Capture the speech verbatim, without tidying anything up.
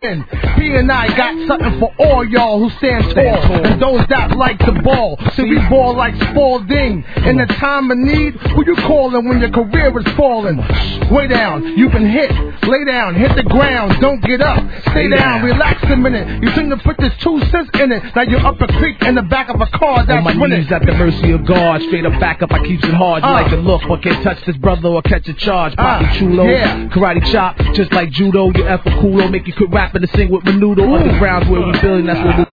P and I got something for all y'all who stand tall and those that like the ball. So we ball like Spalding. In the time of need, who you calling when your career is falling? Way down, you've been hit. Lay down, hit the ground, don't get up. Stay down, relax a minute. You shouldn't have put this two cents in it. Now you're up a creek in the back of a car that's on my running. knees at the mercy of God. Straight up back up, I keeps it hard. You uh, like to look, but can't touch this brother or catch a charge. Poppy uh, chulo, yeah. Karate chop, just like judo. You F a culo, make you quit rapping to sing with Menudo. Underground's where we feeling, that's what we